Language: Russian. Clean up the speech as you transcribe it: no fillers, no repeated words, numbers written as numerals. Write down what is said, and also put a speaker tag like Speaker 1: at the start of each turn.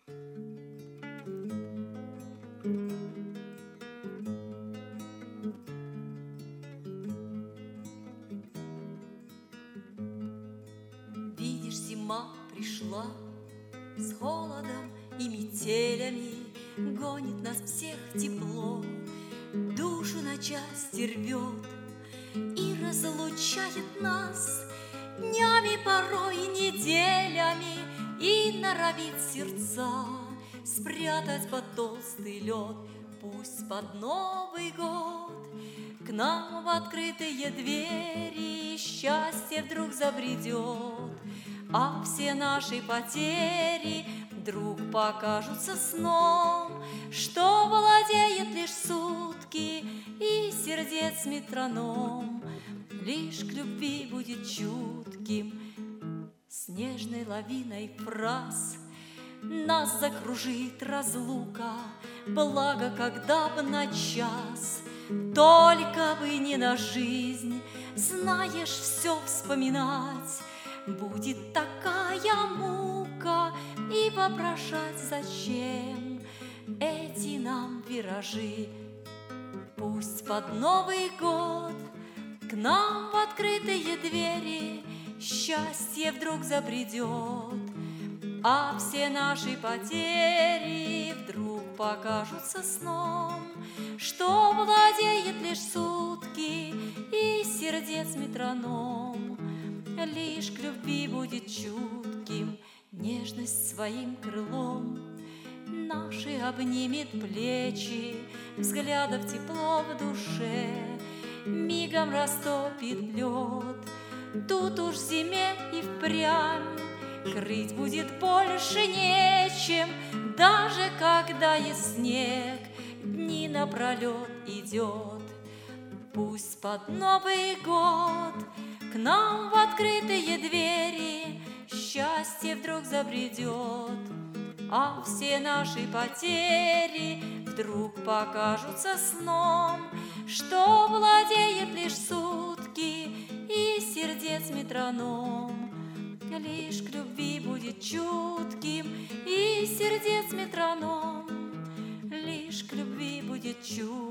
Speaker 1: Видишь, зима пришла с холодом и метелями, гонит нас всех в тепло, душу на части рвет и разлучает нас днями, порой неделями, и норовит сердца спрятать под толстый лед. Пусть под Новый год к нам в открытые двери счастье вдруг забредет, а все наши потери вдруг покажутся сном, что владеет лишь сутки и сердец метроном, лишь к любви будет чутким. Снежной лавиной фраз нас закружит разлука, благо, когда бы на час, только бы не на жизнь, знаешь, все вспоминать будет такая мука, и вопрошать, зачем эти нам виражи. Пусть под Новый год к нам в открытые двери счастье вдруг забредет, а все наши потери вдруг покажутся сном, что владеет лишь сутки и сердец метроном, лишь к любви будет чутким, нежность своим крылом наши обнимет плечи, взглядов тепло в душе мигом растопит лед. Тут уж зиме и впрямь крыть будет больше нечем, даже когда и снег дни напролет идет. Пусть под Новый год к нам в открытые двери счастье вдруг забредет, а все наши потери вдруг покажутся сном, что владеет лишь сутки и сердец метроном, лишь к любви будет чутким и сердец метроном, лишь к любви будет чутким.